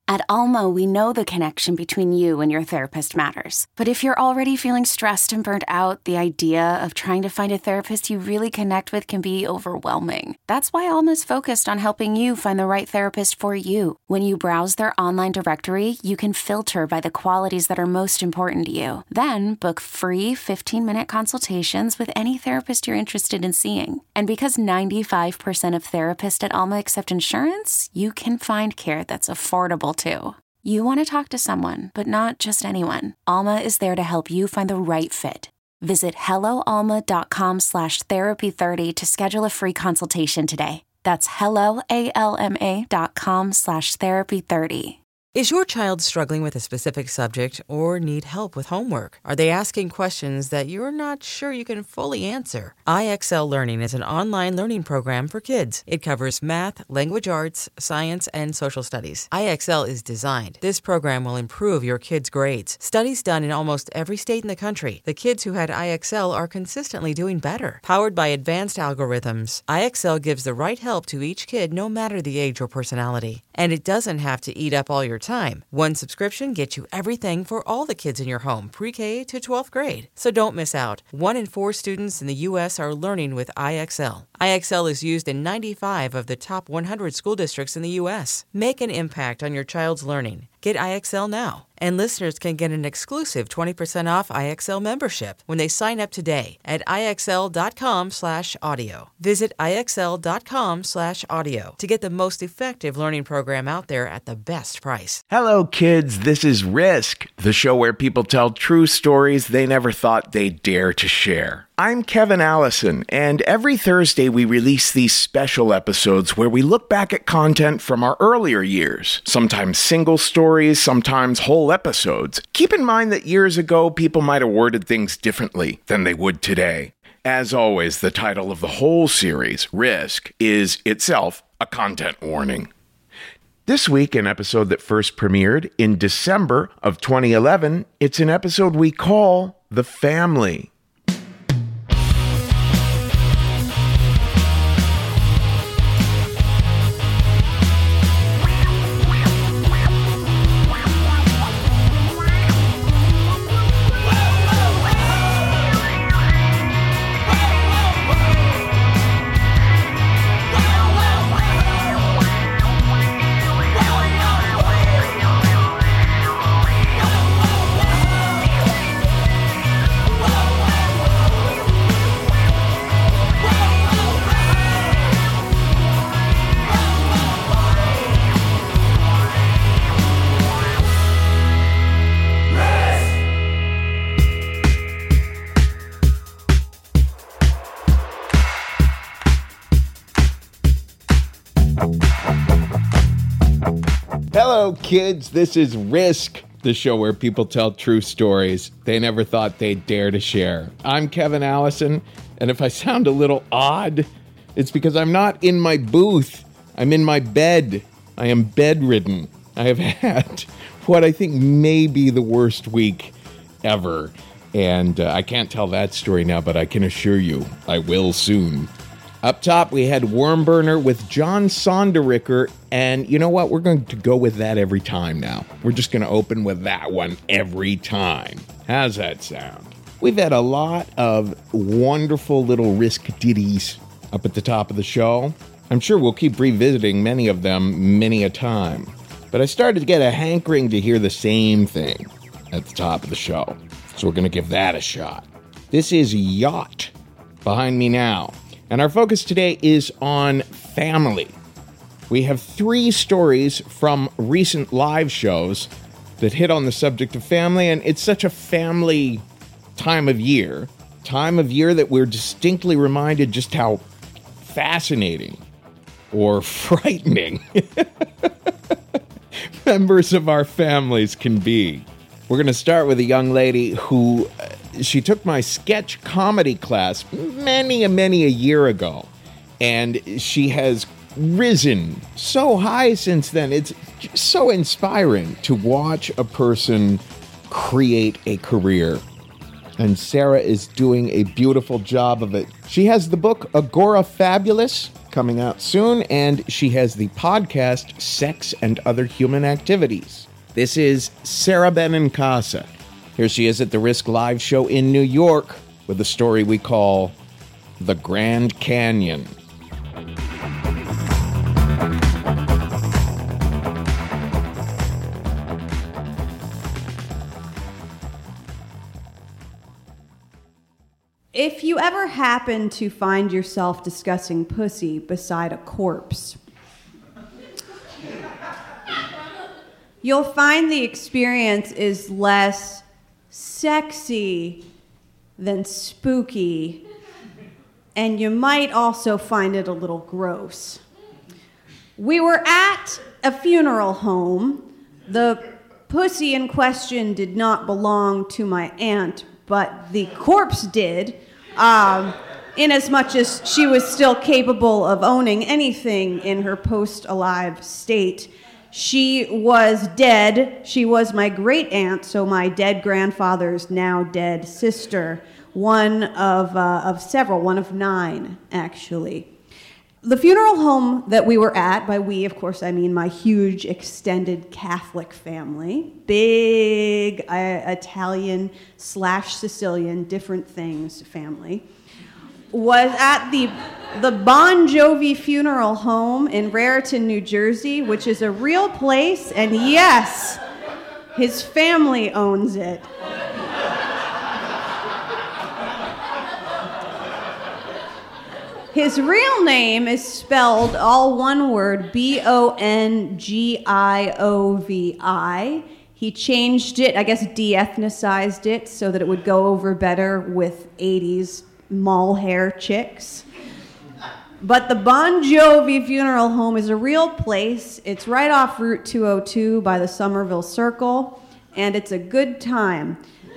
At Alma, we know the connection between you and your therapist matters. But if you're already feeling stressed and burnt out, the idea of trying to find a therapist you really connect with can be overwhelming. That's why Alma's focused on helping you find the right therapist for you. When you browse their online directory, you can filter by the qualities that are most important to you. Then book free 15-minute consultations with any therapist you're interested in seeing. And because 95% of therapists at Alma accept insurance, you can find care that's affordable too. You want to talk to someone, but not just anyone. Alma is there to help you find the right fit. Visit helloalma.com/therapy30 to schedule a free consultation today. That's helloalma.com/therapy30. Is your child struggling with a specific subject or need help with homework? Are they asking questions that you're not sure you can fully answer? IXL Learning is an online learning program for kids. It covers math, language arts, science, and social studies. IXL is designed. This program will improve your kids' grades. Studies done in almost every state in the country. The kids who had IXL are consistently doing better. Powered by advanced algorithms, IXL gives the right help to each kid no matter the age or personality. And it doesn't have to eat up all your time. One subscription gets you everything for all the kids in your home, pre-K to 12th grade. So don't miss out. 1 in 4 students in the U.S. are learning with IXL. IXL is used in 95 of the top 100 school districts in the U.S. Make an impact on your child's learning. Get IXL now. And listeners can get an exclusive 20% off IXL membership when they sign up today at IXL.com/audio. Visit IXL.com/audio to get the most effective learning program out there at the best price. Hello, kids. This is Risk, the show where people tell true stories they never thought they'd dare to share. I'm Kevin Allison, and every Thursday we release these special episodes where we look back at content from our earlier years, sometimes single stories, sometimes whole episodes. Keep in mind that years ago, people might have worded things differently than they would today. As always, the title of the whole series, Risk, is itself a content warning. This week, an episode that first premiered in December of 2011, it's an episode we call The Family. Hello, kids. This is Risk, the show where people tell true stories they never thought they'd dare to share. I'm Kevin Allison, and if I sound a little odd, it's because I'm not in my booth. I'm in my bed. I am bedridden. I have had what I think may be the worst week ever, and I can't tell that story now, but I can assure you I will soon. Up top, we had Wormburner with John Sonderricker, and you know what? We're going to go with that every time now. We're just going to open with that one every time. How's that sound? We've had a lot of wonderful little Risk ditties up at the top of the show. I'm sure we'll keep revisiting many of them many a time. But I started to get a hankering to hear the same thing at the top of the show. So we're going to give that a shot. This is Yacht behind me now. And our focus today is on family. We have 3 stories from recent live shows that hit on the subject of family, and it's such a family time of year that we're distinctly reminded just how fascinating or frightening members of our families can be. We're going to start with a young lady who she took my sketch comedy class many a year ago, and she has risen so high since then. It's just so inspiring to watch a person create a career, and Sarah is doing a beautiful job of it. She has the book Agorafabulous coming out soon, and she has the podcast Sex and Other Human Activities. This is Sarah Benincasa. Here she is at the Risk Live show in New York with a story we call The Grand Canyon. If you ever happen to find yourself discussing pussy beside a corpse, you'll find the experience is less sexy than spooky, and you might also find it a little gross. We were at a funeral home. The pussy in question did not belong to my aunt, but the corpse did, in as much as she was still capable of owning anything in her post-alive state. She was dead. She was my great aunt, so my dead grandfather's now dead sister, one of several, one of 9, actually. The funeral home that we were at, by we, of course, I mean my huge extended Catholic family, big Italian/Sicilian, different things family, was at the Bon Jovi Funeral Home in Raritan, New Jersey, which is a real place, and yes, his family owns it. His real name is spelled all one word, Bongiovi. He changed it, I guess de-ethnicized it so that it would go over better with 80s mall hair chicks. But the Bon Jovi Funeral Home is a real place. It's right off Route 202 by the Somerville Circle, and it's a good time.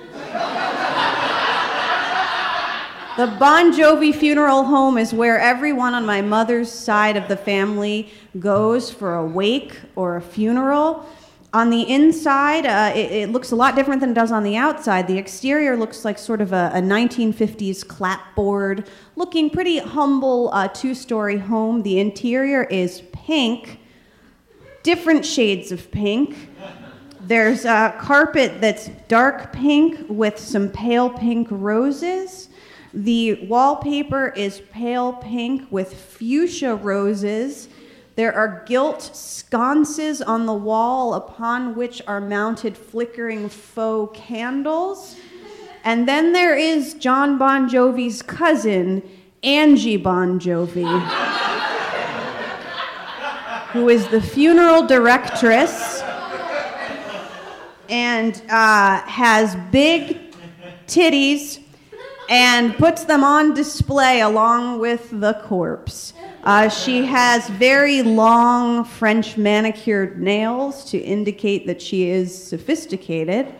The Bon Jovi Funeral Home is where everyone on my mother's side of the family goes for a wake or a funeral. On the inside, it looks a lot different than it does on the outside. The exterior looks like sort of a 1950s clapboard, looking pretty humble 2-story home. The interior is pink, different shades of pink. There's a carpet that's dark pink with some pale pink roses. The wallpaper is pale pink with fuchsia roses. There are gilt sconces on the wall upon which are mounted flickering faux candles. And then there is John Bon Jovi's cousin, Angie Bon Jovi, who is the funeral directress and has big titties and puts them on display along with the corpse. She has very long French manicured nails to indicate that she is sophisticated.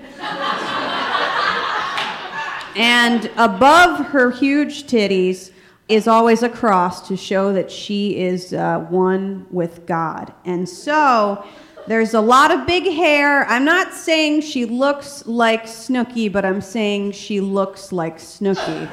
And above her huge titties is always a cross to show that she is one with God. And so there's a lot of big hair. I'm not saying she looks like Snooki, but I'm saying she looks like Snooki.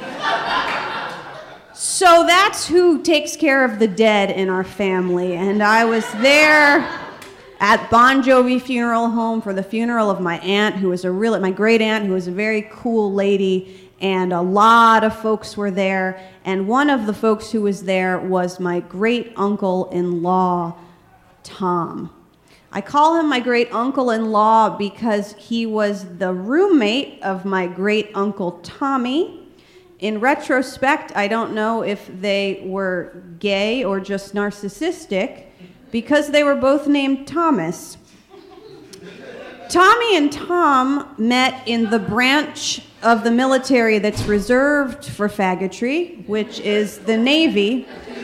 So that's who takes care of the dead in our family. And I was there at Bon Jovi Funeral Home for the funeral of my aunt, who was my great aunt, who was a very cool lady. And a lot of folks were there. And one of the folks who was there was my great uncle-in-law, Tom. I call him my great uncle-in-law because he was the roommate of my great uncle Tommy. In retrospect, I don't know if they were gay or just narcissistic because they were both named Thomas. Tommy and Tom met in the branch of the military that's reserved for faggotry, which is the Navy.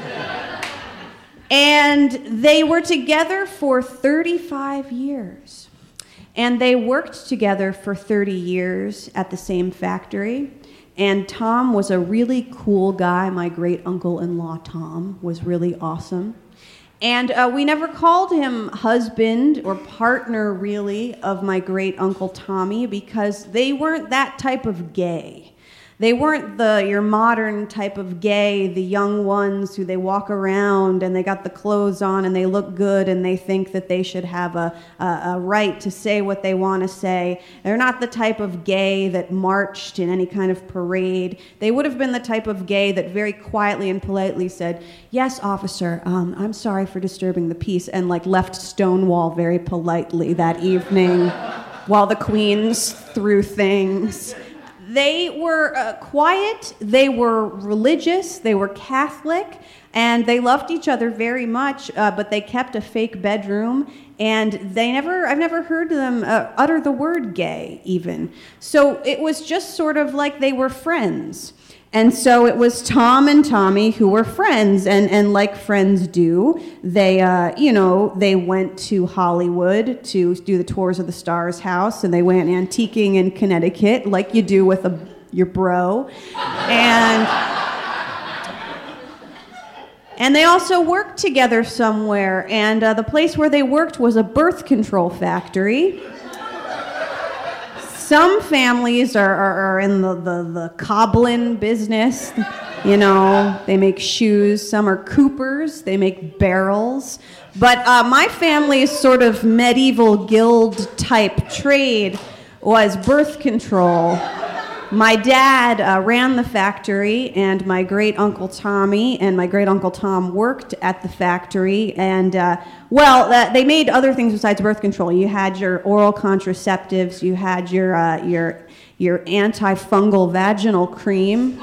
And they were together for 35 years. And they worked together for 30 years at the same factory. And Tom was a really cool guy. My great uncle-in-law, Tom, was really awesome. And we never called him husband or partner, really, of my great uncle Tommy because they weren't that type of gay. They weren't your modern type of gay, the young ones who they walk around and they got the clothes on and they look good and they think that they should have a right to say what they want to say. They're not the type of gay that marched in any kind of parade. They would have been the type of gay that very quietly and politely said, "Yes, officer, I'm sorry for disturbing the peace," and like left Stonewall very politely that evening while the queens threw things. They were quiet, they were religious, they were Catholic, and they loved each other very much, but they kept a fake bedroom, and I've never heard them utter the word gay, even. So it was just sort of like they were friends. And so it was Tom and Tommy who were friends, and like friends do, they went to Hollywood to do the tours of the Stars house, and they went antiquing in Connecticut, like you do with your bro, and they also worked together somewhere, and the place where they worked was a birth control factory. Some families are in the cobbling business. You know, they make shoes. Some are coopers. They make barrels. But my family's sort of medieval guild type trade was birth control. My dad ran the factory, and my great-uncle Tommy and my great-uncle Tom worked at the factory, and, they made other things besides birth control. You had your oral contraceptives, you had your antifungal vaginal cream,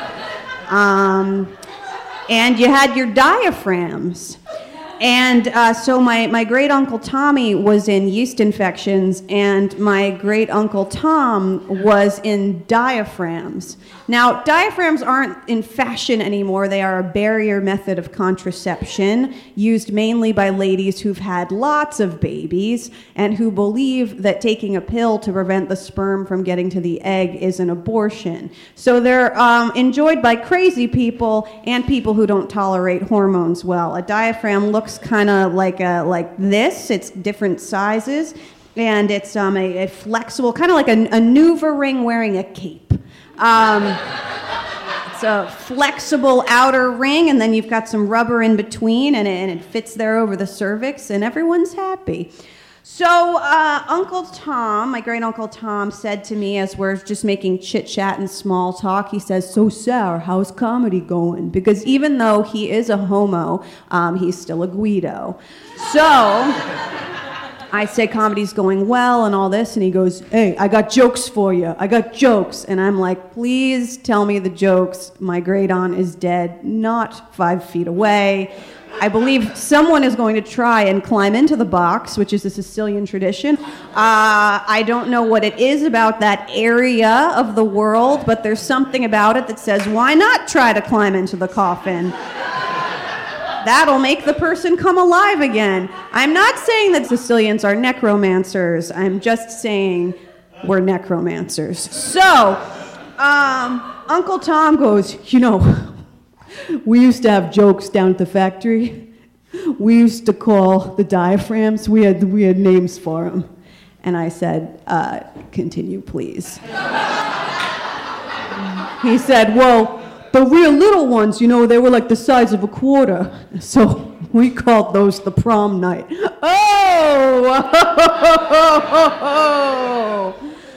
and you had your diaphragms. And so my great-uncle Tommy was in yeast infections, and my great-uncle Tom was in diaphragms. Now, diaphragms aren't in fashion anymore. They are a barrier method of contraception used mainly by ladies who've had lots of babies and who believe that taking a pill to prevent the sperm from getting to the egg is an abortion. So they're enjoyed by crazy people and people who don't tolerate hormones well. A diaphragm looks kind of like this. It's different sizes, and it's a flexible, kind of like a Nuva ring wearing a cape. It's a flexible outer ring, and then you've got some rubber in between, and it fits there over the cervix, and everyone's happy. So Uncle Tom, my great-uncle Tom, said to me as we're just making chit-chat and small talk, he says, "So, Sarah, how's comedy going?" Because even though he is a homo, he's still a Guido. So I say comedy's going well and all this, and he goes, "Hey, I got jokes for you. I got jokes." And I'm like, "Please tell me the jokes. My great-aunt is dead, not 5 feet away. I believe someone is going to try and climb into the box," which is a Sicilian tradition. I don't know what it is about that area of the world, but there's something about it that says, why not try to climb into the coffin? That'll make the person come alive again. I'm not saying that Sicilians are necromancers. I'm just saying we're necromancers. So, Uncle Tom goes, "We used to have jokes down at the factory. We used to call the diaphragms. We had names for them." And I said, "Continue, please." He said, "Well, the real little ones, they were like the size of a quarter. So we called those the prom night." Oh!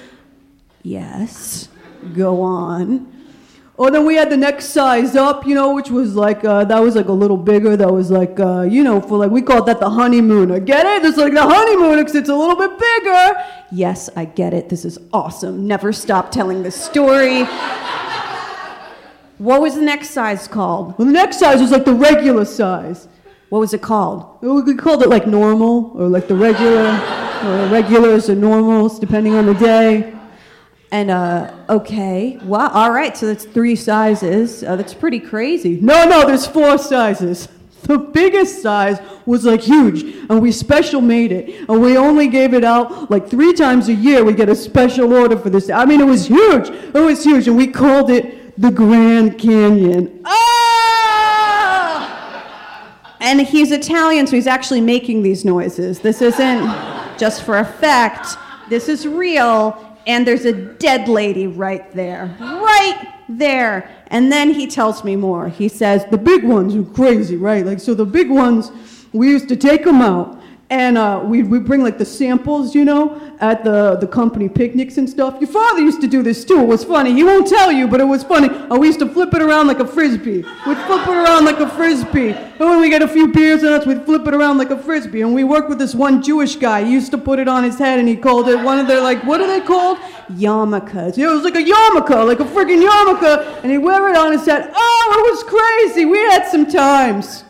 Yes, go on. "Oh, then we had the next size up, which was like, that was like a little bigger. That was like, for like, we called that the honeymooner. Get it? It's like the honeymooner because it's a little bit bigger." Yes, I get it. This is awesome. Never stop telling this story. "What was the next size called?" "Well, the next size was like the regular size." "What was it called?" "We called it like normal, or like the regular, or regulars or normals, depending on the day." And, okay, well, all right, so that's 3 sizes. That's pretty crazy. No, there's 4 sizes. The biggest size was, like, huge, and we special made it, and we only gave it out, like, 3 times a year. We get a special order for this. I mean, it was huge, and we called it the Grand Canyon. Ah! And he's Italian, so he's actually making these noises. This isn't just for effect. This is real. And there's a dead lady right there. Right right there. And then he tells me more. He says, the big ones are crazy, right? Like, so the big ones, we used to take them out. And we bring like the samples, at the company picnics and stuff. Your father used to do this too. It was funny. He won't tell you, but it was funny. We used to flip it around like a Frisbee. We'd flip it around like a Frisbee. And when we get a few beers in us, we'd flip it around like a Frisbee. And we worked with this one Jewish guy. He used to put it on his head and he called it one of their, like, what are they called? Yarmulkes. Yeah, it was like a yarmulke, like a freaking yarmulke. And he'd wear it on his head. Oh, it was crazy. We had some times.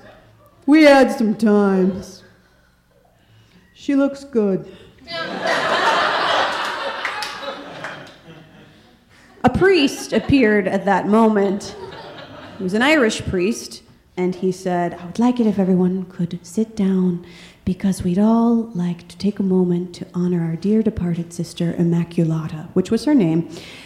She looks good. A priest appeared at that moment. He was an Irish priest, and he said, I would like it if everyone could sit down because we'd all like to take a moment to honor our dear departed sister, Immaculata, which was her name.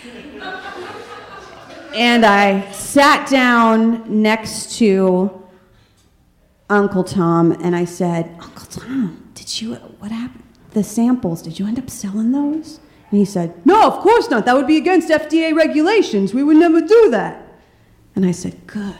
And I sat down next to Uncle Tom, and I said, Uncle Tom, what happened? The samples, did you end up selling those? And he said, no, of course not. That would be against FDA regulations. We would never do that. And I said, good.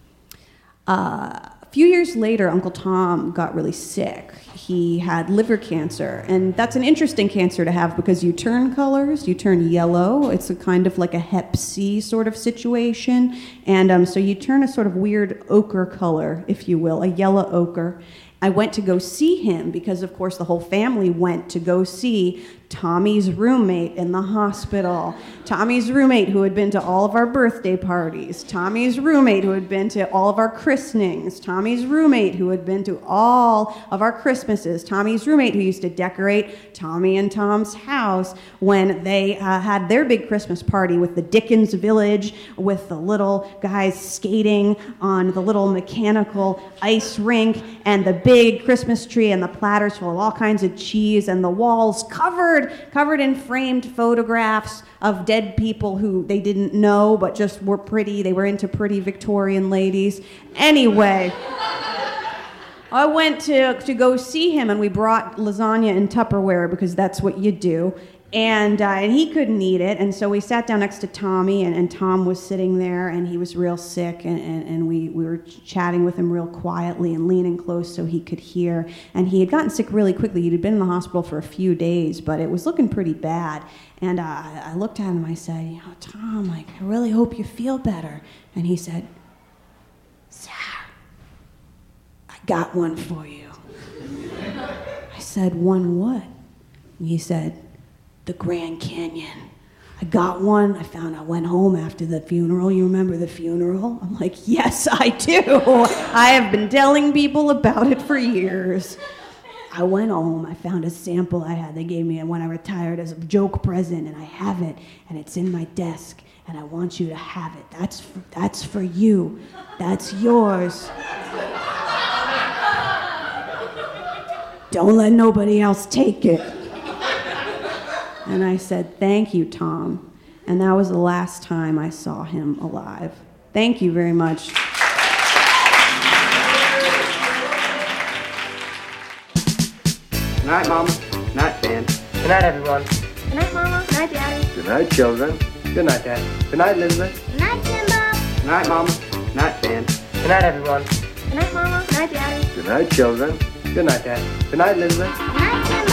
A few years later, Uncle Tom got really sick. He had liver cancer, and that's an interesting cancer to have because you turn colors, you turn yellow. It's a kind of like a Hep C sort of situation, and so you turn a sort of weird ochre color, if you will, a yellow ochre. I went to go see him because, of course, the whole family went to go see Tommy's roommate in the hospital. Tommy's roommate who had been to all of our birthday parties. Tommy's roommate who had been to all of our christenings. Tommy's roommate who had been to all of our Christmases. Tommy's roommate who used to decorate Tommy and Tom's house when they had their big Christmas party with the Dickens Village, with the little guys skating on the little mechanical ice rink, and the big Christmas tree and the platters full of all kinds of cheese, and the walls covered in framed photographs of dead people who they didn't know but just were pretty. They were into pretty Victorian ladies. Anyway, I went to go see him, and we brought lasagna in Tupperware because that's what you do. And he couldn't eat it, and so we sat down next to Tommy, and Tom was sitting there, and he was real sick, and we were chatting with him real quietly and leaning close so he could hear. And he had gotten sick really quickly. He'd been in the hospital for a few days, but it was looking pretty bad. And I looked at him, I said, Tom, I really hope you feel better. And he said, Sir, I got one for you. I said, one what? And he said, the Grand Canyon. I got one. I went home after the funeral. You remember the funeral? I'm like, yes, I do. I have been telling people about it for years. I went home. I found a sample I had. They gave me it when I retired as a joke present, and I have it, and it's in my desk, and I want you to have it. That's for you. That's yours. Don't let nobody else take it. And I said, thank you, Tom. And that was the last time I saw him alive. Thank you very much. Good night, Mama. Good night, Dan. Good night, everyone. Good night, Mama. Good night, Daddy. Good night, children. Good night, Dad. Good night, Elizabeth. Good night, Simba. Good night, Mama. Good night, Dan. Good night, everyone. Good night, Mama. Good night, Daddy. Good night, children. Good night, Dad. Good night, Elizabeth. Good night, Simba.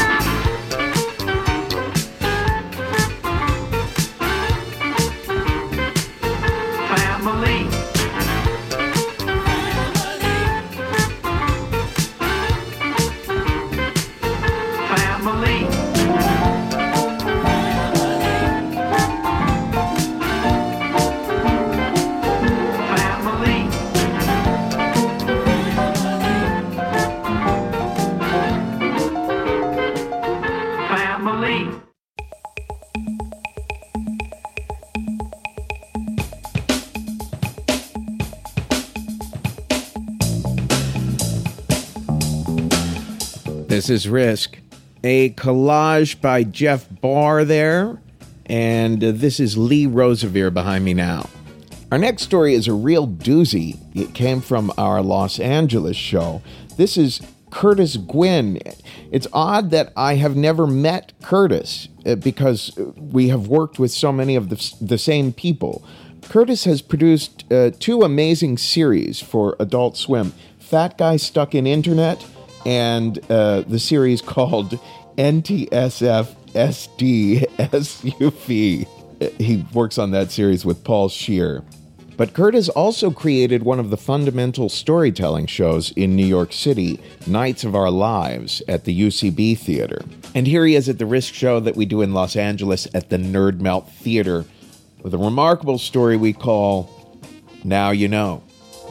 This is Risk, a collage by Jeff Barr there, and this is Lee Rosevere behind me now. Our next story is a real doozy. It came from our Los Angeles show. This is Curtis Gwynn. It's odd that I have never met Curtis because we have worked with so many of the same people. Curtis has produced 2 amazing series for Adult Swim, Fat Guy Stuck in Internet and the series called NTSF SD SUV. He works on that series with Paul Scheer. But Curtis also created one of the fundamental storytelling shows in New York City, Nights of Our Lives, at the UCB Theater. And here he is at the Risk show that we do in Los Angeles at the Nerd Melt Theater with a remarkable story we call Now You Know.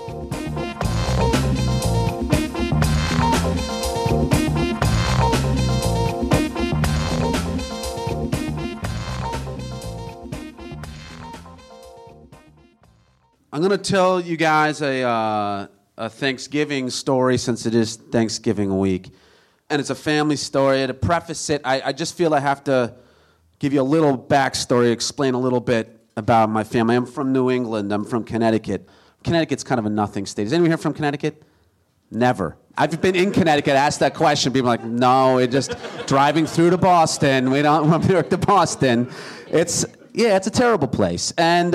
I'm going to tell you guys a Thanksgiving story since it is Thanksgiving week. And it's a family story. And to preface it, I just feel I have to give you a little backstory, explain a little bit about my family. I'm from New England. I'm from Connecticut. Connecticut's kind of a nothing state. Is anyone here from Connecticut? Never. I've been in Connecticut, asked that question. People are like, no, it's just driving through to Boston. We don't want New York to Boston. It's a terrible place. And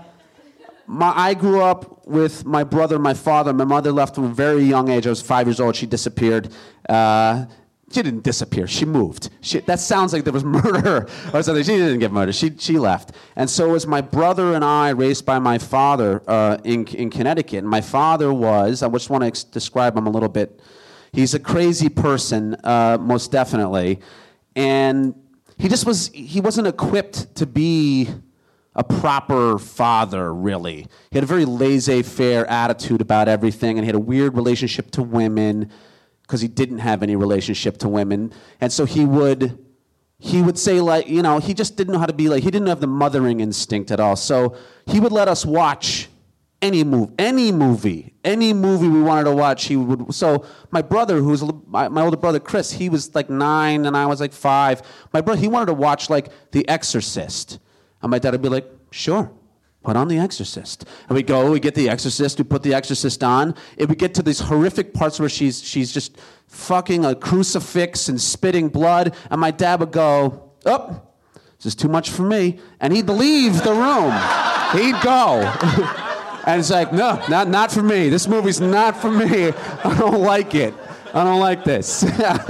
I grew up with my brother and my father. My mother left from a very young age. I was 5 years old. She disappeared. She didn't disappear. She moved. That sounds like there was murder or something. She didn't get murdered. She left. And so it was my brother and I raised by my father in Connecticut. And my father was, I just want to describe him a little bit. He's a crazy person, most definitely. And he wasn't equipped to be a proper father, really. He had a very laissez-faire attitude about everything, and he had a weird relationship to women because he didn't have any relationship to women. And so he would say, like, you know, he just didn't know how to be like, he didn't have the mothering instinct at all. So he would let us watch any movie we wanted to watch. He would. So my brother, who's my older brother Chris, he was like 9 and I was like 5. My brother, he wanted to watch like The Exorcist. And my dad would be like, sure, put on The Exorcist. And we get The Exorcist, we put The Exorcist on. It would get to these horrific parts where she's just fucking a crucifix and spitting blood. And my dad would go, oh, this is too much for me. And he'd leave the room. He'd go. And it's like, no, not for me. This movie's not for me. I don't like it. I don't like this.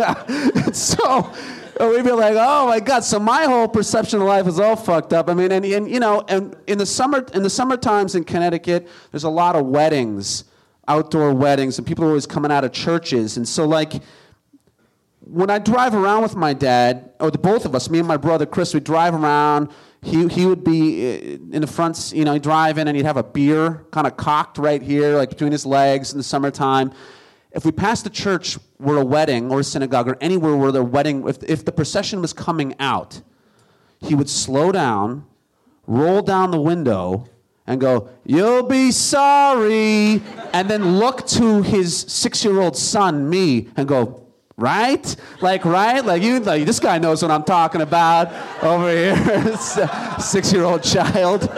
So we'd be like, oh my God. So my whole perception of life was all fucked up. I mean, and you know, and in the summer times in Connecticut, there's a lot of weddings, outdoor weddings, and people are always coming out of churches. And so like, when I drive around with my dad, or the both of us, me and my brother Chris, we'd drive around. He would be in the front, you know, he'd drive in and he'd have a beer kind of cocked right here, like between his legs in the summertime. If we passed a church where a wedding or a synagogue or anywhere where the wedding, if the procession was coming out, he would slow down, roll down the window, and go, "You'll be sorry," and then look to his 6-year-old son, me, and go, right? Like, this guy knows what I'm talking about over here. 6-year-old child.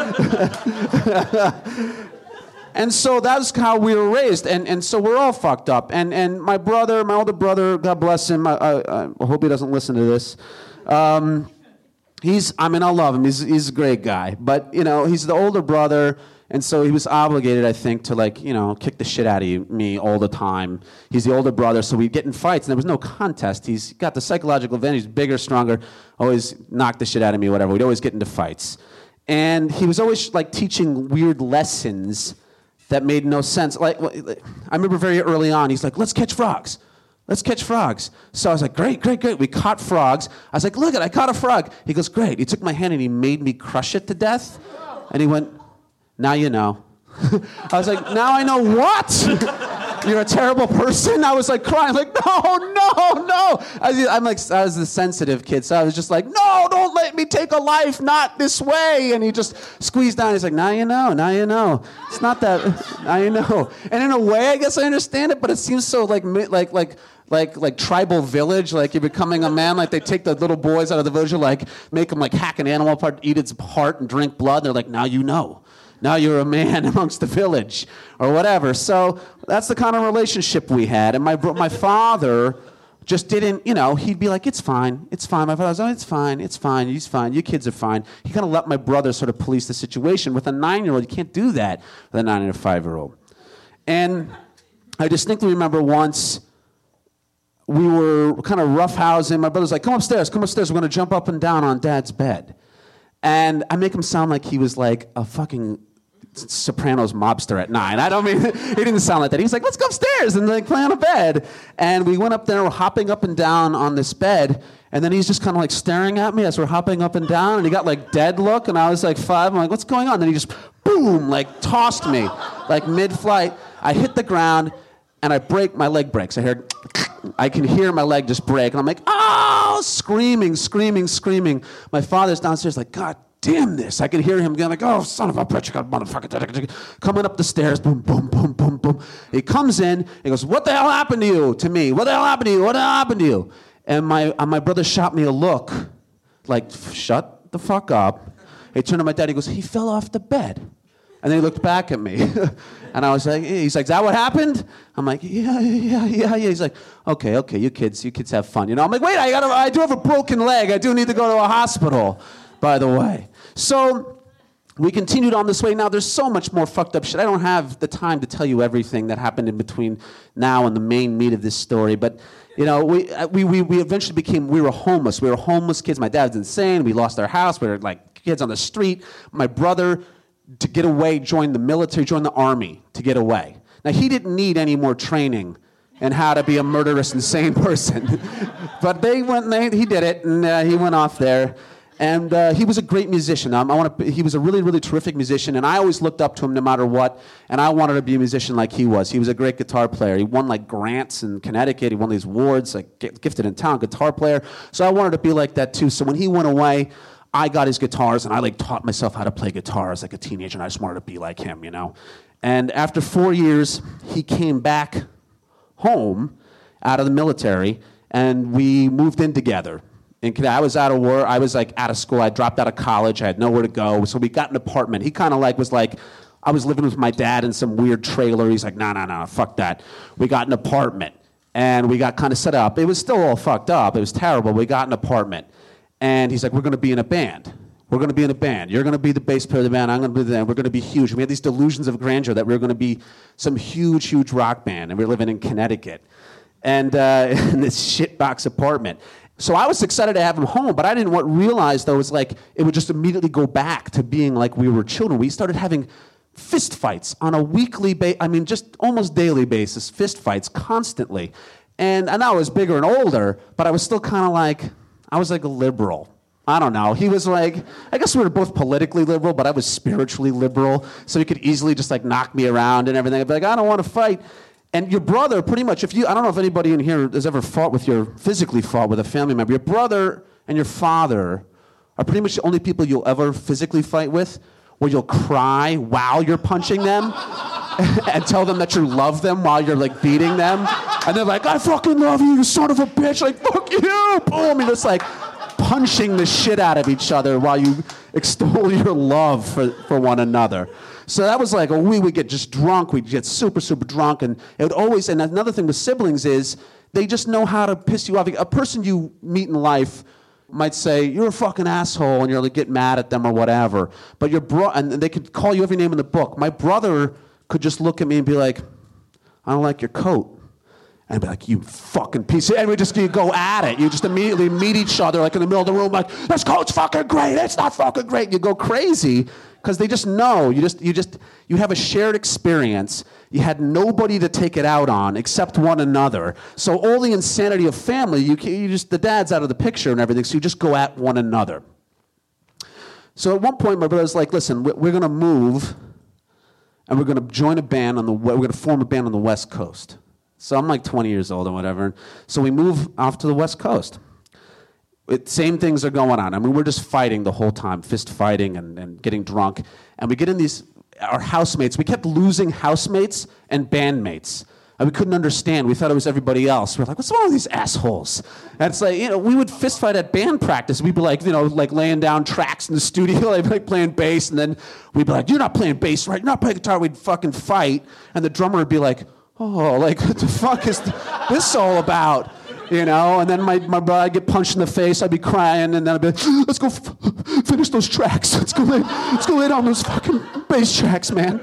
And so that's how we were raised. And so we're all fucked up. And my older brother, God bless him, I hope he doesn't listen to this. I love him. He's a great guy. But, you know, he's the older brother. And so he was obligated, I think, to, like, you know, kick the shit out of me all the time. He's the older brother, so we'd get in fights, and there was no contest. He's got the psychological advantage. He's bigger, stronger, always knock the shit out of me, whatever. We'd always get into fights. And he was always, like, teaching weird lessons that made no sense. Like, I remember very early on, he's like, let's catch frogs. Let's catch frogs. So I was like, great. We caught frogs. I was like, look, I caught a frog. He goes, great. He took my hand and he made me crush it to death. And he went, now you know. I was like, now I know what? You're a terrible person? I was like crying, like, no. I was the sensitive kid, so I was just like, no, don't let me take a life, not this way. And he just squeezed down. He's like, now you know. It's not that, now you know. And in a way, I guess I understand it, but it seems so like tribal village, like you're becoming a man, like they take the little boys out of the village, like make them like hack an animal apart, eat its heart and drink blood. They're like, now you know. Now you're a man amongst the village, or whatever. So that's the kind of relationship we had. And my father just didn't, he'd be like, it's fine. My father was like, it's fine, he's fine, you kids are fine. He kind of let my brother sort of police the situation. With a 9-year-old, you can't do that with a 9 and a 5-year-old. And I distinctly remember once we were kind of roughhousing. My brother's like, come upstairs, we're going to jump up and down on Dad's bed. And I make him sound like he was like a fucking Sopranos mobster at 9. I don't mean, he didn't sound like that. He was like, let's go upstairs and like play on a bed. And we went up there, we're hopping up and down on this bed. And then he's just kind of like staring at me as we're hopping up and down. And he got like dead look. And I was like 5. I'm like, what's going on? And then he just, boom, like tossed me like mid-flight. I hit the ground and my leg breaks. I can hear my leg just break. And I'm like, oh, screaming. My father's downstairs like, God damn this. I can hear him going like, oh, son of a bitch, motherfucker. Coming up the stairs, boom, boom, boom, boom, boom. He comes in, he goes, what the hell happened to you? To me, what the hell happened to you? And my brother shot me a look, like, shut the fuck up. He turned to my dad, he goes, he fell off the bed. And then he looked back at me. And I was like, he's like, is that what happened? I'm like, yeah. He's like, okay, you kids have fun. I'm like, wait, I do have a broken leg. I do need to go to a hospital, by the way. So we continued on this way. Now, there's so much more fucked up shit. I don't have the time to tell you everything that happened in between now and the main meat of this story. But, we eventually we were homeless. We were homeless kids. My dad was insane. We lost our house. We were like kids on the street. My brother, to get away, joined the military, joined the army to get away. Now, he didn't need any more training in how to be a murderous, insane person. But he did it, and he went off there. And he was a great musician. He was a really, really terrific musician, and I always looked up to him no matter what, and I wanted to be a musician like he was. He was a great guitar player. He won like grants in Connecticut. He won these awards, like gifted in town guitar player. So I wanted to be like that too. So when he went away, I got his guitars, and I like taught myself how to play guitar as like a teenager, and I just wanted to be like him, And after 4 years, he came back home out of the military, and we moved in together. And I was out of work. I was like out of school. I dropped out of college. I had nowhere to go. So we got an apartment. He kind of was like, I was living with my dad in some weird trailer. He's like, no, fuck that. We got an apartment, and we got kind of set up. It was still all fucked up. It was terrible. We got an apartment, and he's like, we're going to be in a band. We're going to be in a band. You're going to be the bass player of the band. I'm going to be the band. We're going to be huge. We had these delusions of grandeur that we were going to be some huge, huge rock band, and we were living in Connecticut, and in this shitbox apartment. So I was excited to have him home, but I didn't realize, though, was like it would just immediately go back to being like we were children. We started having fist fights on a weekly just almost daily basis, fist fights constantly. And I was bigger and older, but I was still kind of like, I was like a liberal. I don't know. He was like, I guess we were both politically liberal, but I was spiritually liberal, so he could easily just like knock me around and everything. I'd be like, I don't want to fight. And your brother, pretty much, I don't know if anybody in here has ever physically fought with a family member. Your brother and your father are pretty much the only people you'll ever physically fight with, where you'll cry while you're punching them and tell them that you love them while you're like beating them. And they're like, I fucking love you, you son of a bitch. Like, fuck you, boom. And it's like punching the shit out of each other while you extol your love for one another. So that was like, we would get just drunk. We'd get super, super drunk. And it would always, and another thing with siblings is they just know how to piss you off. A person you meet in life might say, you're a fucking asshole, and you're like, get mad at them or whatever. But and they could call you every name in the book. My brother could just look at me and be like, I don't like your coat. And I'd be like, you fucking piece of... And we just go at it. You just immediately meet each other like in the middle of the room like, this coat's fucking great. It's not fucking great. You go crazy because they just know. You have a shared experience. You had nobody to take it out on except one another. So all the insanity of family, the dad's out of the picture and everything, so you just go at one another. So at one point, my brother's like, listen, we're going to move and we're going to join a band we're going to form a band on the West Coast. So I'm like 20 years old or whatever. So we move off to the West Coast. Same things are going on. I mean, we're just fighting the whole time, fist fighting and getting drunk. And we get in our housemates. We kept losing housemates and bandmates. And we couldn't understand. We thought it was everybody else. We're like, what's wrong with these assholes? And it's like, we would fist fight at band practice. We'd be like, like laying down tracks in the studio, like playing bass, and then we'd be like, you're not playing bass, right? You're not playing guitar. We'd fucking fight, and the drummer would be like, oh, like, what the fuck is this all about? And then my brother, I'd get punched in the face, I'd be crying, and then I'd be like, let's go finish those tracks. Let's go lay down those fucking bass tracks, man.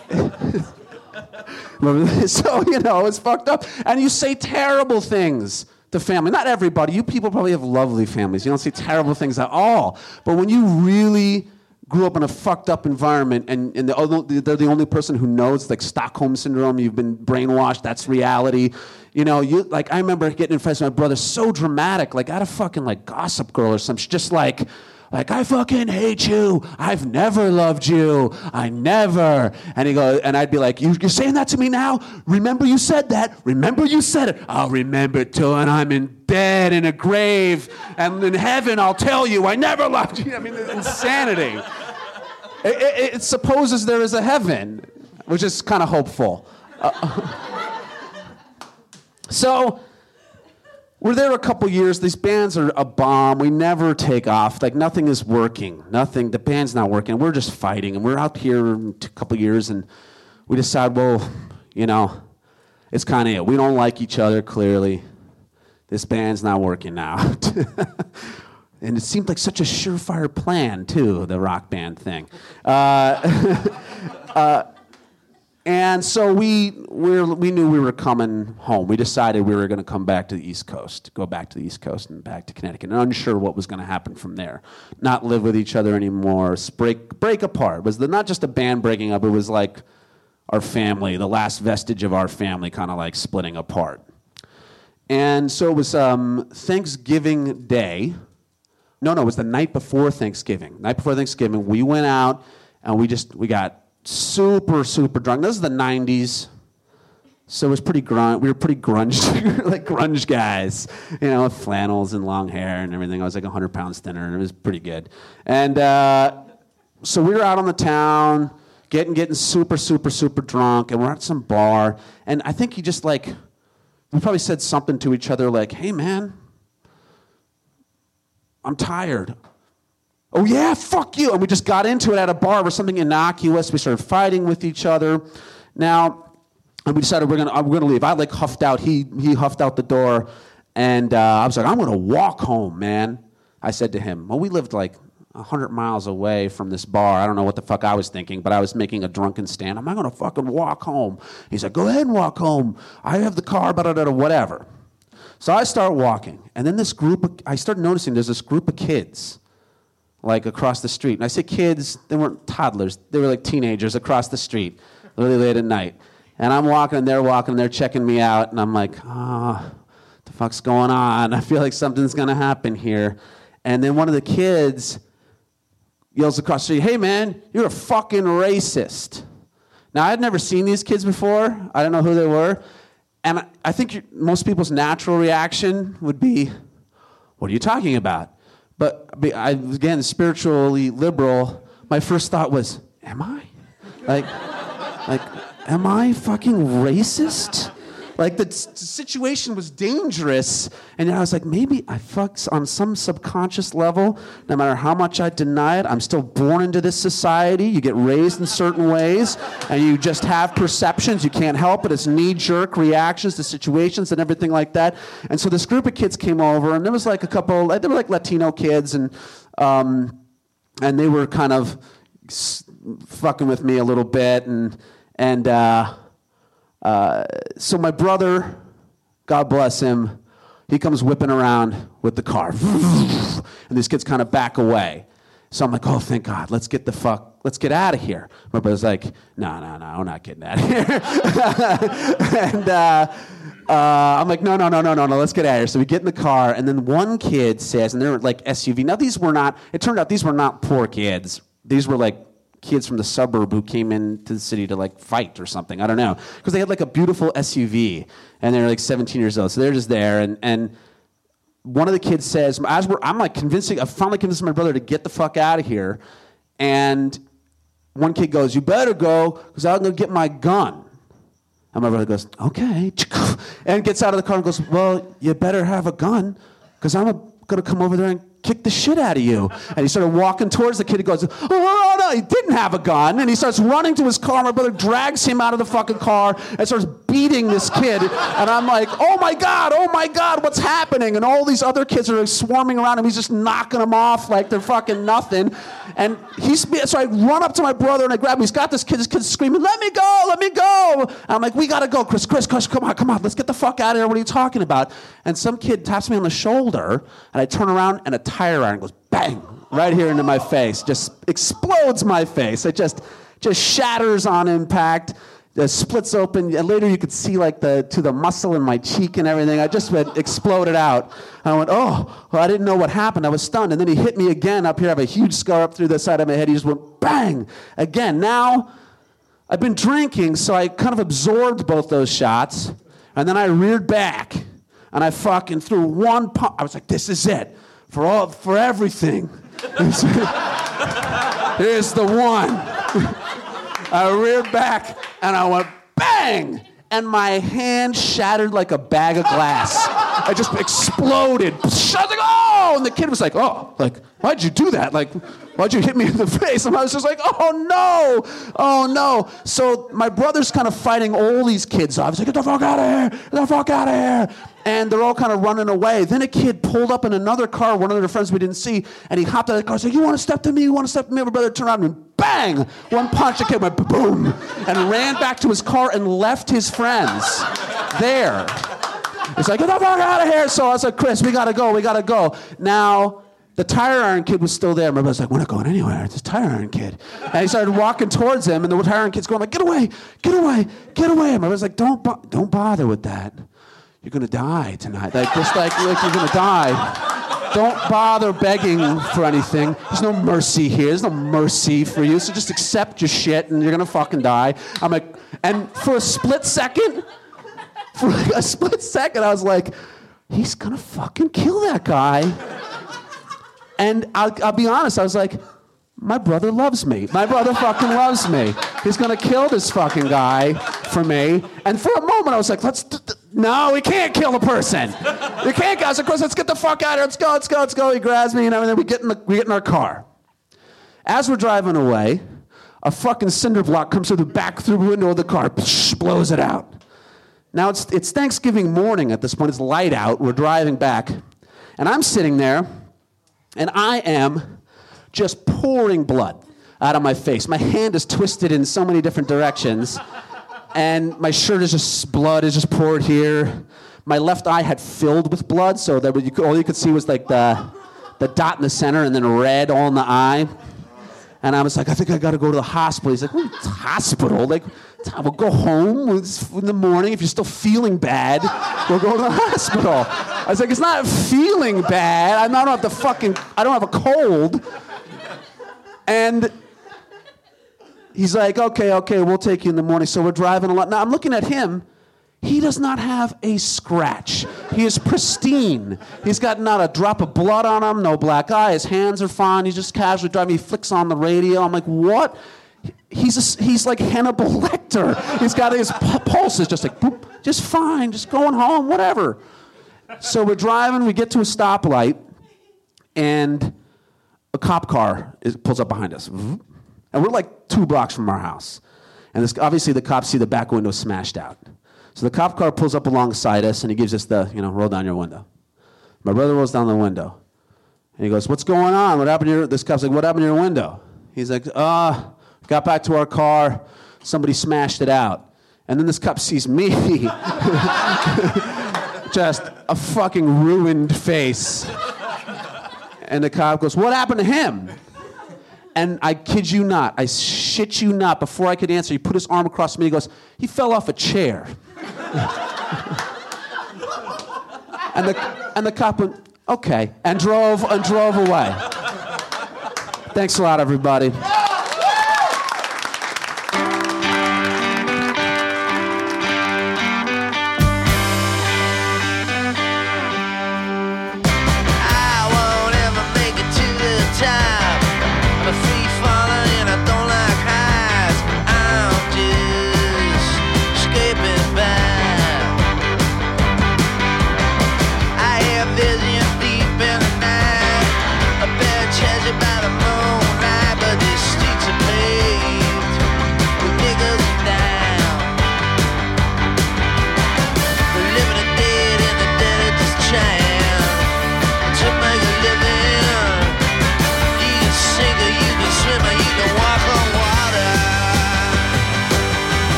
So, it's fucked up. And you say terrible things to family. Not everybody. You people probably have lovely families. You don't say terrible things at all. But when you really grew up in a fucked up environment and they're the only person who knows, like Stockholm Syndrome, you've been brainwashed, that's reality. I remember getting in fights with my brother, so dramatic, like at a fucking like Gossip Girl or something. Just like, I fucking hate you. I've never loved you. I never. And I'd be like, you're saying that to me now? Remember you said that? Remember you said it? I'll remember it till I'm in bed in a grave, and in heaven I'll tell you I never loved you. I mean, it's insanity. It supposes there is a heaven, which is kind of hopeful. So we're there a couple years. These bands are a bomb. We never take off. Like, nothing is working. Nothing. The band's not working. We're just fighting. And we're out here a couple years, and we decide, well, it's kind of it. We don't like each other, clearly. This band's not working now. And it seemed like such a surefire plan, too, the rock band thing. And so we knew we were coming home. We decided we were going to come back to the East Coast, go back to the East Coast and back to Connecticut, and unsure what was going to happen from there. Not live with each other anymore, break apart. It was not just a band breaking up, it was like our family, the last vestige of our family kind of like splitting apart. And so it was Thanksgiving Day. No, it was the night before Thanksgiving. Night before Thanksgiving, we went out and we got super, super drunk. This is the 90s, so it was pretty grunge. We were pretty grunge, like grunge guys, with flannels and long hair and everything. I was like 100 pounds thinner, and it was pretty good. And so we were out on the town, getting super, super, super drunk, and we're at some bar, and I think we probably said something to each other like, hey, man, I'm tired. Oh, yeah, fuck you. And we just got into it at a bar with something innocuous. We started fighting with each other. Now, and we decided we're gonna leave. I huffed out. He huffed out the door. And I was like, I'm going to walk home, man. I said to him, well, we lived 100 miles away from this bar. I don't know what the fuck I was thinking, but I was making a drunken stand. I'm not going to fucking walk home. He's like, go ahead and walk home. I have the car, whatever. So I start walking. And then I started noticing there's this group of kids across the street. And I say kids, they weren't toddlers. They were teenagers across the street, really late at night. And I'm walking, and they're checking me out. And I'm like, what the fuck's going on? I feel like something's going to happen here. And then one of the kids yells across the street, hey, man, you're a fucking racist. Now, I had never seen these kids before. I don't know who they were. And I think most people's natural reaction would be, what are you talking about? But again, spiritually liberal, my first thought was, am I? Am I fucking racist? The situation was dangerous, and I was like, maybe I fucked on some subconscious level. No matter how much I deny it, I'm still born into this society. You get raised in certain ways, and you just have perceptions. You can't help it. It's knee-jerk reactions to situations and everything like that. And so this group of kids came over, and there was a couple. They were Latino kids, and they were kind of fucking with me a little bit, and so my brother, God bless him, he comes whipping around with the car. And these kids kind of back away. So I'm like, oh, thank God, let's get out of here. My brother's like, no, we're not getting out of here. And I'm like, no, let's get out of here. So we get in the car, and then one kid says, and they're SUV. Now it turned out these were not poor kids. These were kids from the suburb who came into the city to fight or something. I don't know. Because they had a beautiful SUV, and they're 17 years old. So they're just there, and one of the kids says, I finally convinced my brother to get the fuck out of here. And one kid goes, you better go, because I'm going to get my gun. And my brother goes, okay. And gets out of the car and goes, well, you better have a gun, because I'm going to come over there and kick the shit out of you. And he started walking towards the kid. He goes, oh, no, he didn't have a gun. And he starts running to his car. My brother drags him out of the fucking car and starts beating this kid. And I'm like, oh my God, what's happening? And all these other kids are swarming around him. He's just knocking them off like they're fucking nothing. And so I run up to my brother and I grab him. He's got this kid's screaming, let me go. And I'm like, we gotta go, Chris, come on, let's get the fuck out of here. What are you talking about? And some kid taps me on the shoulder, and I turn around and a tire iron goes bang right here into my face. Just explodes my face. It just shatters on impact. It splits open, and later you could see like the muscle in my cheek and everything. I just exploded out. And I went, oh, well, I didn't know what happened. I was stunned. And then he hit me again up here. I have a huge scar up through the side of my head. He just went bang again. Now, I've been drinking, so I kind of absorbed both those shots. And then I reared back, and I fucking threw one punch. I was like, this is it. For everything. Here's the one. I reared back, and I went bang! And my hand shattered like a bag of glass. I just exploded. I was like, oh! And the kid was like, oh, like, why'd you do that? Like, why'd you hit me in the face? And I was just like, oh no. So my brother's kind of fighting all these kids off. He's like, get the fuck out of here. And they're all kind of running away. Then a kid pulled up in another car, one of their friends we didn't see, and he hopped out of the car and said, you want to step to me? My brother turned around and bang! One punch, the kid went boom! And ran back to his car and left his friends there. He's like, get the fuck out of here! So I was like, Chris, we gotta go. Now, the tire iron kid was still there. My brother's like, we're not going anywhere. It's a tire iron kid. And he started walking towards him, and the tire iron kid's going like, get away! And my brother's like, don't bother with that. You're gonna die tonight. Like you're gonna die. Don't bother begging for anything. There's no mercy here. There's no mercy for you. So just accept your shit and you're gonna fucking die. I'm like, and for a split second, I was like, he's gonna fucking kill that guy. And I'll be honest, I was like, my brother loves me. My brother fucking loves me. He's gonna kill this fucking guy for me. And for a moment, I was like, no, we can't kill a person. We can't, guys. Of course, let's get the fuck out of here. Let's go. He grabs me and everything. We get in our car. As we're driving away, a fucking cinder block comes through the window of the car, blows it out. Now it's Thanksgiving morning at this point. It's light out. We're driving back, and I'm sitting there, and I am just pouring blood out of my face. My hand is twisted in so many different directions. And my shirt is just, blood is just poured here. My left eye had filled with blood, so that all you could see was like the dot in the center and then red all in the eye. And I was like, I think I gotta go to the hospital. He's like, well, it's hospital? Like, we'll go home in the morning. If you're still feeling bad, we'll go to the hospital. I was like, it's not feeling bad. I don't have a cold. And he's like, okay, we'll take you in the morning. So we're driving a lot. Now I'm looking at him. He does not have a scratch. He is pristine. He's got not a drop of blood on him, no black eye. His hands are fine. He's just casually driving. He flicks on the radio. I'm like, what? He's like Hannibal Lecter. He's got his pulse is just like, boop, just fine, just going home, whatever. So we're driving. We get to a stoplight, and a cop car pulls up behind us. And we're like 2 blocks from our house. And obviously the cops see the back window smashed out. So the cop car pulls up alongside us, and he gives us the, roll down your window. My brother rolls down the window. And he goes, what's going on? What happened to your... This cop's like, what happened to your window? He's like, got back to our car. Somebody smashed it out. And then this cop sees me. Just a fucking ruined face. And the cop goes, what happened to him? And I kid you not, I shit you not, before I could answer, he put his arm across me, he goes, he fell off a chair. and the cop went, okay, and drove away. Thanks a lot, everybody. Falling and I don't like highs. I'm just escaping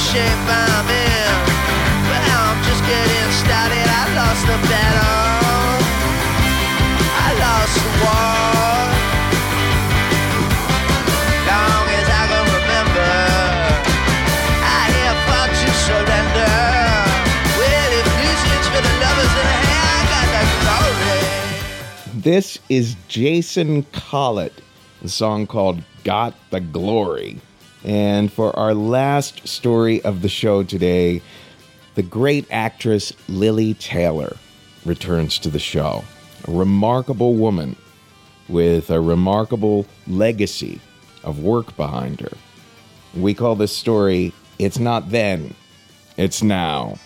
shape I'm in. Well, I'm just getting started. I lost the battle. I lost the war. Long as I can remember, I hear fought to surrender. Well, if music's for the lovers in the hair, I got that glory. This is Jason Collett, a song called Got the Glory. And for our last story of the show today, the great actress Lili Taylor returns to the show. A remarkable woman with a remarkable legacy of work behind her. We call this story, It's Not Then, It's Now.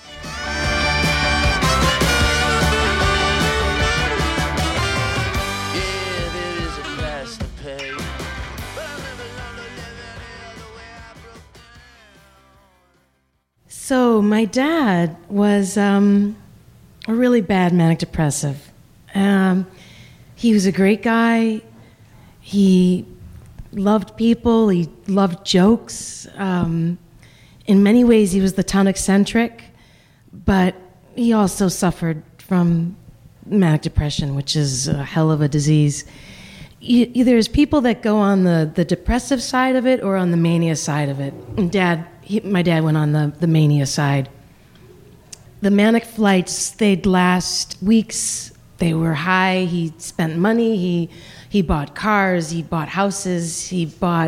So my dad was a really bad manic depressive. He was a great guy. He loved people. He loved jokes. In many ways, he was the town eccentric, but he also suffered from manic depression, which is a hell of a disease. There's people that go on the depressive side of it or on the mania side of it. And my dad went on the mania side. The manic flights, they'd last weeks. They were high. He spent money. He bought cars. He bought houses. He bought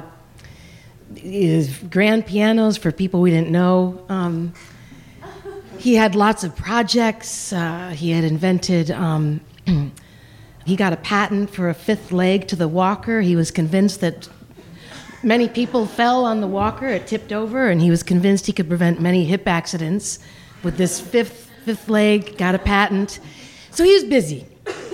grand pianos for people we didn't know. He had lots of projects. He had invented... he got a patent for a fifth leg to the walker. He was convinced that many people fell on the walker, it tipped over, and he was convinced he could prevent many hip accidents with this fifth leg, got a patent. So he was busy.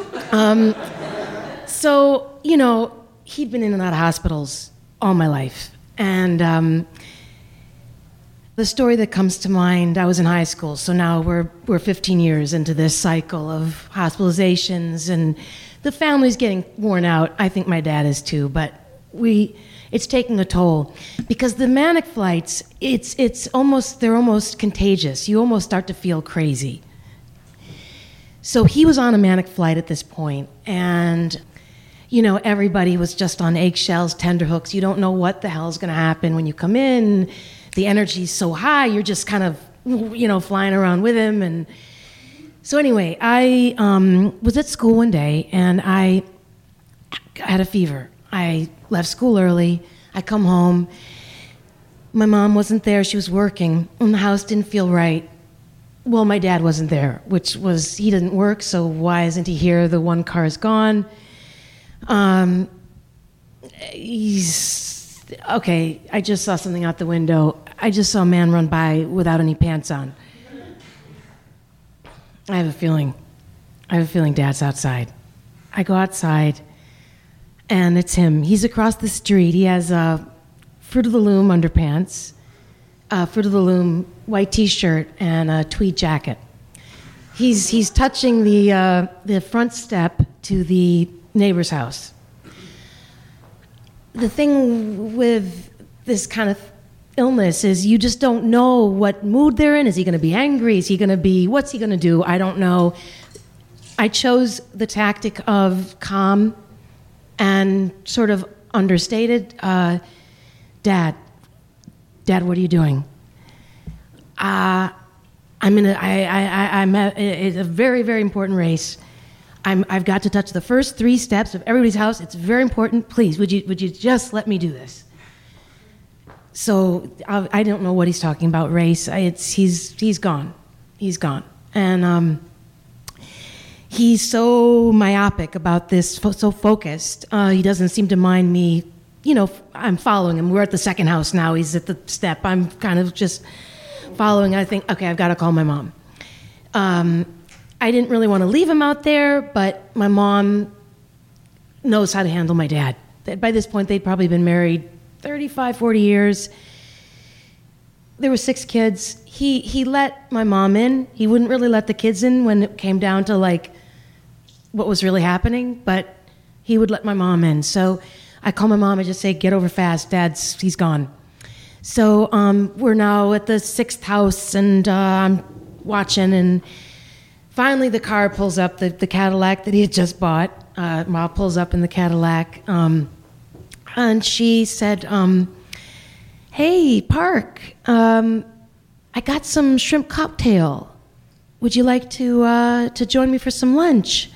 So, he'd been in and out of hospitals all my life. And the story that comes to mind, I was in high school, so now we're 15 years into this cycle of hospitalizations, and the family's getting worn out. I think my dad is too, but it's taking a toll because the manic flights, they're almost contagious. You almost start to feel crazy. So he was on a manic flight at this point, and everybody was just on eggshells, tenterhooks. You don't know what the hell is going to happen when you come in. The energy's so high, you're just kind of, flying around with him. And so anyway, I was at school one day, and I had a fever. I left school early. I come home. My mom wasn't there. She was working, and the house didn't feel right. Well, my dad wasn't there, he didn't work, so why isn't he here? The one car is gone. Okay, I just saw something out the window. I just saw a man run by without any pants on. I have a feeling Dad's outside. I go outside, and it's him. He's across the street. He has Fruit of the Loom underpants, Fruit of the Loom white T-shirt, and a tweed jacket. He's touching the front step to the neighbor's house. The thing with this kind of illness is you just don't know what mood they're in. Is he going to be angry? What's he going to do? I don't know. I chose the tactic of calm and sort of understated. Dad, what are you doing? I'm at a very, very important race. I've got to touch the first 3 steps of everybody's house. It's very important. Please, would you just let me do this? So I don't know what he's talking about, race. He's gone. He's gone. And he's so myopic about this, so focused. He doesn't seem to mind me. I'm following him. We're at the second house now. He's at the step. I'm kind of just following. I think, okay, I've got to call my mom. I didn't really want to leave him out there, but my mom knows how to handle my dad. By this point, they'd probably been married 35, 40 years. There were 6 kids. He let my mom in. He wouldn't really let the kids in when it came down to what was really happening, but he would let my mom in. So I call my mom and just say, get over fast, he's gone. So we're now at the 6th house, and I'm watching, and finally the car pulls up, the Cadillac that he had just bought. Ma pulls up in the Cadillac, and she said, "Hey, Park, I got some shrimp cocktail. Would you like to join me for some lunch?"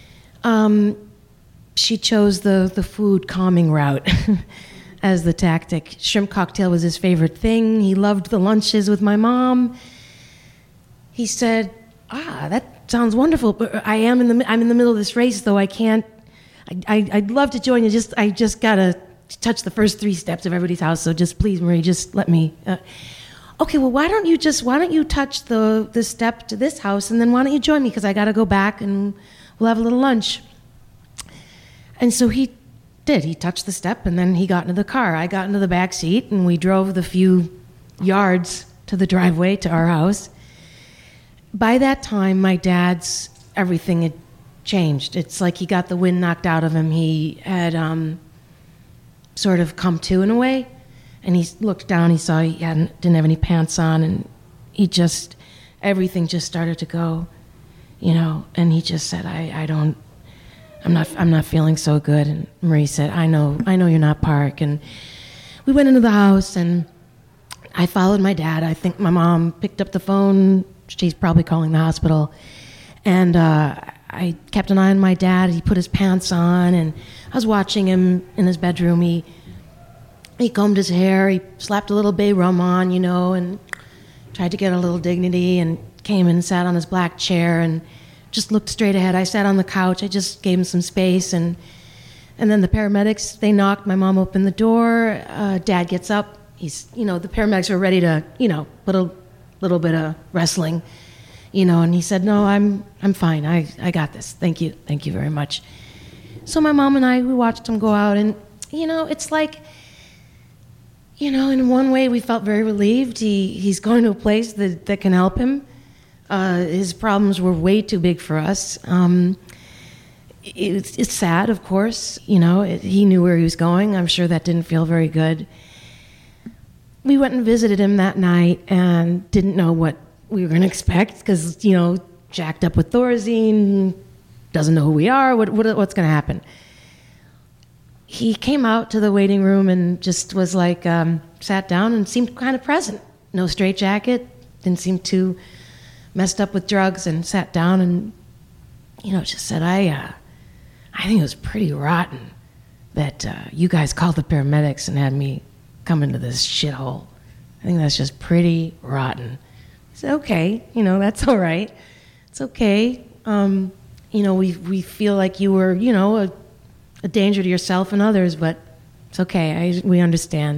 She chose the food calming route as the tactic. Shrimp cocktail was his favorite thing. He loved the lunches with my mom. He said, that sounds wonderful, but I'm in the middle of this race, though I can't. I'd love to join you. I just gotta touch the first 3 steps of everybody's house. So just please, Marie, just let me. Okay, well, why don't you touch the step to this house, and then why don't you join me, because I gotta go back and we'll have a little lunch. And so he did. He touched the step, and then he got into the car. I got into the back seat, and we drove the few yards to the driveway to our house. By that time, my dad's everything had changed. It's like he got the wind knocked out of him. He had sort of come to in a way, and he looked down. He saw he didn't have any pants on, and everything just started to go, And he just said, I'm not feeling so good. And Marie said, I know you're not, Park. And we went into the house, and I followed my dad. I think my mom picked up the phone. She's probably calling the hospital. And I kept an eye on my dad. He put his pants on, and I was watching him in his bedroom. He combed his hair. He slapped a little bay rum on, and tried to get a little dignity, and came in and sat on his black chair and just looked straight ahead. I sat on the couch. I just gave him some space, and then the paramedics, they knocked. My mom opened the door. Dad gets up. The paramedics were ready to, put a little bit of wrestling, and he said, "No, I'm fine. I got this. Thank you very much." So my mom and we watched him go out, and it's like, in one way we felt very relieved. He's going to a place that can help him. His problems were way too big for us. It's sad, of course. He knew where he was going. I'm sure that didn't feel very good. We went and visited him that night and didn't know what we were going to expect because, jacked up with Thorazine, doesn't know who we are. What's going to happen? He came out to the waiting room and just was like, sat down and seemed kind of present. No straitjacket, didn't seem too messed up with drugs, and sat down and, just said, I think it was pretty rotten that you guys called the paramedics and had me come into this shithole. I think that's just pretty rotten. I said, okay, that's all right. It's okay. We feel like you were, a danger to yourself and others, but it's okay. We understand.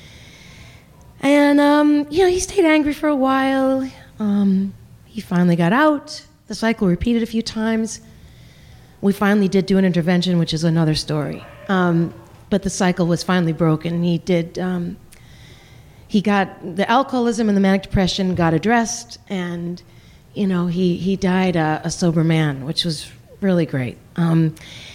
And, he stayed angry for a while. He finally got out. The cycle repeated a few times. We finally did do an intervention, which is another story. But the cycle was finally broken. He got the alcoholism and the manic depression got addressed, and he died a sober man, which was really great. And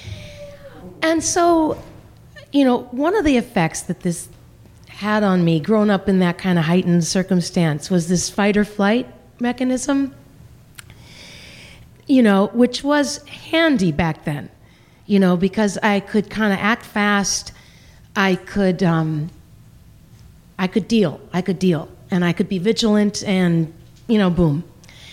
so, one of the effects that this had on me, growing up in that kind of heightened circumstance, was this fight or flight mechanism, which was handy back then, because I could kind of act fast. I could deal, and I could be vigilant, and boom.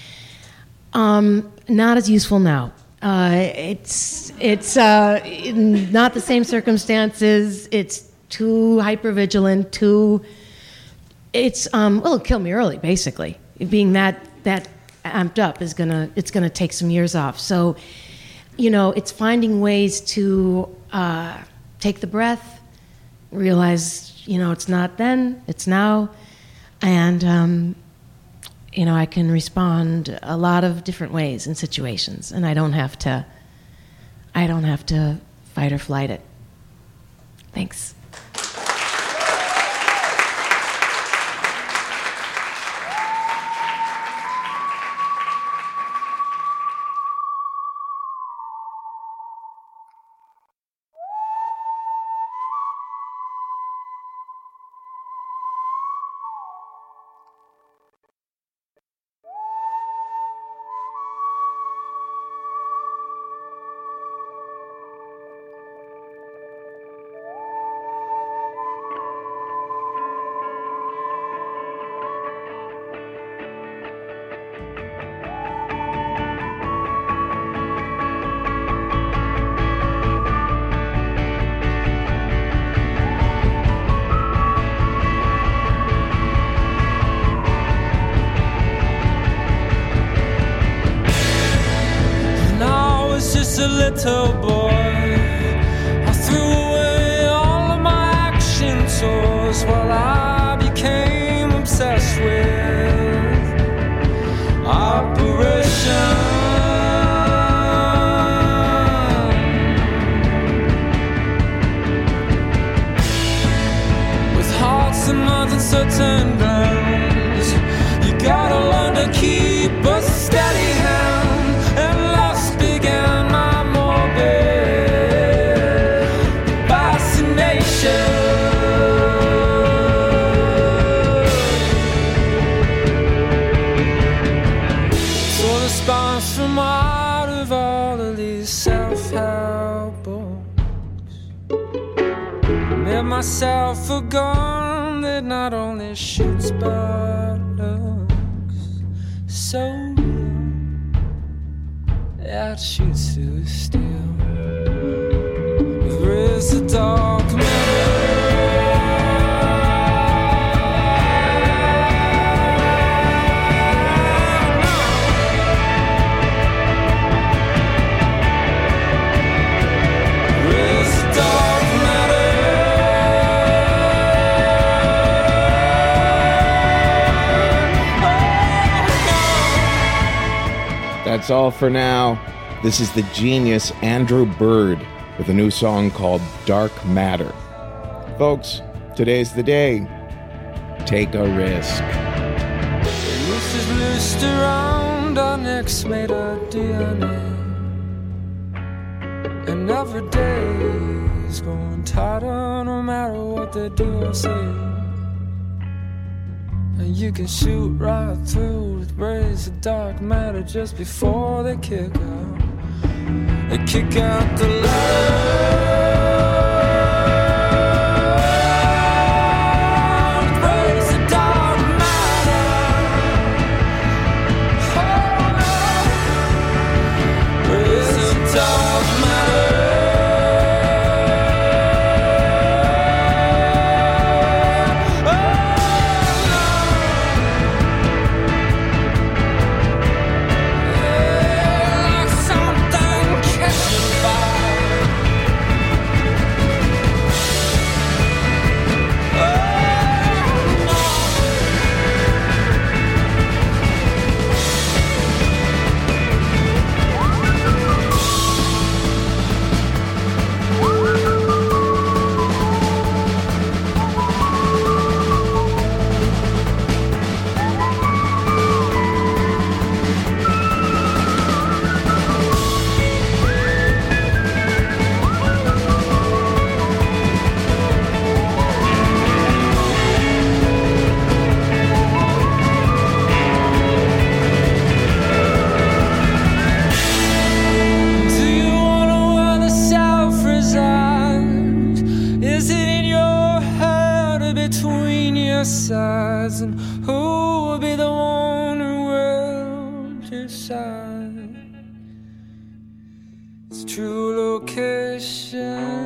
Not as useful now. It's not the same circumstances. It's too hypervigilant. It'll kill me early, basically. Being that amped up it's gonna take some years off. So, it's finding ways to take the breath, realize, it's not then, it's now, and I can respond a lot of different ways in situations, and I don't have to fight or flight it. Thanks. little boy, I threw away all of my action toys while I became obsessed with Operation. With hearts and minds and certain grounds, you gotta learn to keep a steady hand, and lost began my morbid fascination. So the response from out of all of these self-help books, made myself a gun that not only shoots but looks so real. It shoots through steel. There is a dark That's all for now. This is the genius Andrew Bird with a new song called Dark Matter. Folks, today's the day. Take a risk. Loose is loosed around our necks, made of DNA, and every day is going tighter no matter what they do or say. And you can shoot right through with rays of dark matter just before they kick out. They kick out the light. Rays of dark matter. Oh, rays of dark matter. Sides, and who will be the one who will decide its true location?